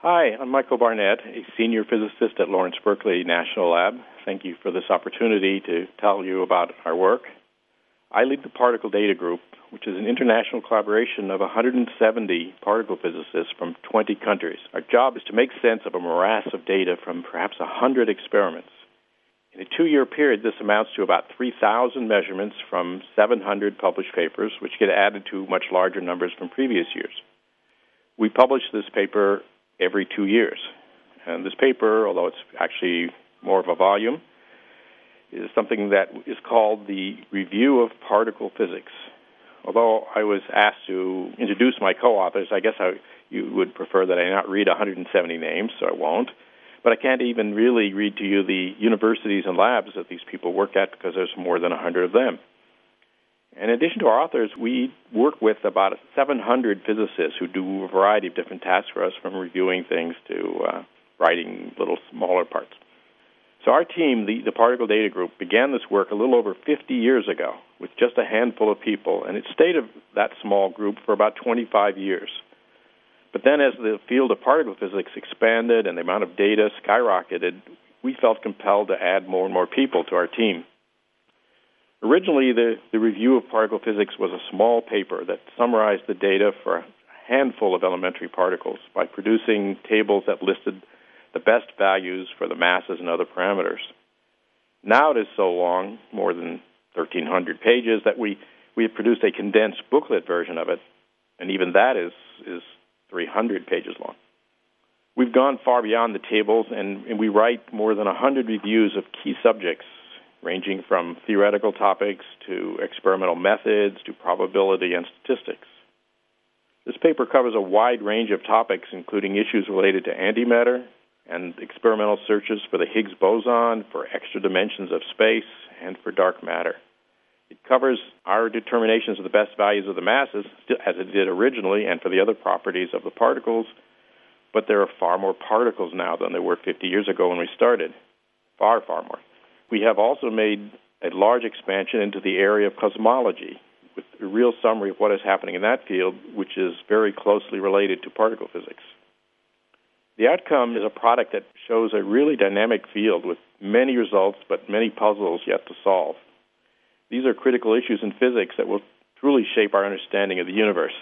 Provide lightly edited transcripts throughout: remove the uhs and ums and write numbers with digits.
Hi, I'm Michael Barnett, a senior physicist at Lawrence Berkeley National Lab. Thank you for this opportunity to tell you about our work. I lead the Particle Data Group, which is an international collaboration of 170 particle physicists from 20 countries. Our job is to make sense of a morass of data from perhaps 100 experiments. In a 2-year period, this amounts to about 3,000 measurements from 700 published papers, which get added to much larger numbers from previous years. We publish this paper every 2 years. And this paper, although it's actually more of a volume, is something that is called the Review of Particle Physics. Although I was asked to introduce my co-authors, I guess you would prefer that I not read 170 names, so I won't. But I can't even really read to you the universities and labs that these people work at because there's more than 100 of them. In addition to our authors, we work with about 700 physicists who do a variety of different tasks for us, from reviewing things to writing little smaller parts. So our team, the Particle Data Group, began this work a little over 50 years ago with just a handful of people, and it stayed that small group for about 25 years. But then as the field of particle physics expanded and the amount of data skyrocketed, we felt compelled to add more and more people to our team. Originally, the Review of Particle Physics was a small paper that summarized the data for a handful of elementary particles by producing tables that listed the best values for the masses and other parameters. Now it is so long, more than 1,300 pages, that we have produced a condensed booklet version of it, and even that is 300 pages long. We've gone far beyond the tables, and we write more than 100 reviews of key subjects, ranging from theoretical topics to experimental methods to probability and statistics. This paper covers a wide range of topics, including issues related to antimatter and experimental searches for the Higgs boson, for extra dimensions of space, and for dark matter. It covers our determinations of the best values of the masses, as it did originally, and for the other properties of the particles, but there are far more particles now than there were 50 years ago when we started. Far, far more. We have also made a large expansion into the area of cosmology, with a real summary of what is happening in that field, which is very closely related to particle physics. The outcome is a product that shows a really dynamic field with many results but many puzzles yet to solve. These are critical issues in physics that will truly shape our understanding of the universe.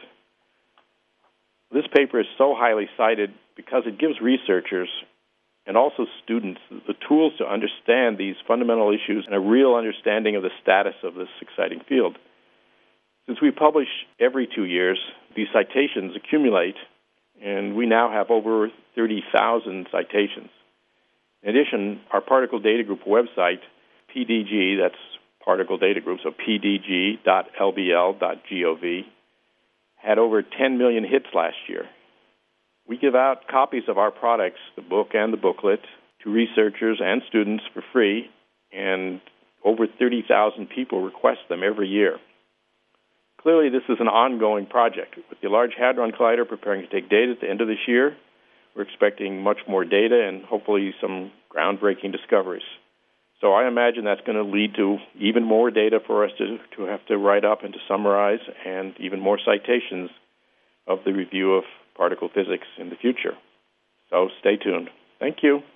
This paper is so highly cited because it gives researchers and also students the tools to understand these fundamental issues and a real understanding of the status of this exciting field. Since we publish every 2 years, these citations accumulate, and we now have over 30,000 citations. In addition, our Particle Data Group website, PDG, that's Particle Data Group, so pdg.lbl.gov, had over 10 million hits last year. We give out copies of our products, the book and the booklet, to researchers and students for free, and over 30,000 people request them every year. Clearly, this is an ongoing project. With the Large Hadron Collider preparing to take data at the end of this year, we're expecting much more data and hopefully some groundbreaking discoveries. So I imagine that's going to lead to even more data for us to have to write up and to summarize, and even more citations of the Review of Particle Physics in the future. So stay tuned. Thank you.